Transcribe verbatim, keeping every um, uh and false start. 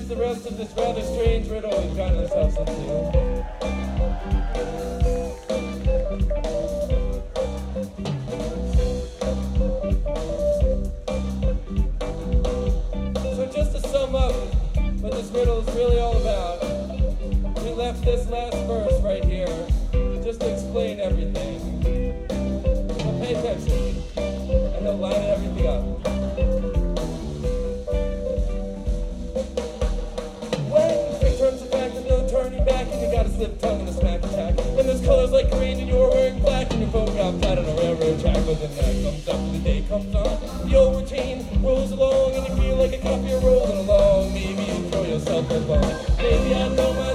summarize the rest of this rather strange riddle we've gotten ourselves into. So just to sum up what this riddle is really all about, we left this last verse right here just to explain everything. So pay attention, and they'll line everything up. Turning back and you got a slip tongue and a smack attack. And there's colors like green and you're wearing black and your photograph died on a railroad track. But then that comes up and the day comes on. The old routine rolls along and you feel like a cop you're rolling along. Maybe you throw yourself a bone. Maybe I know my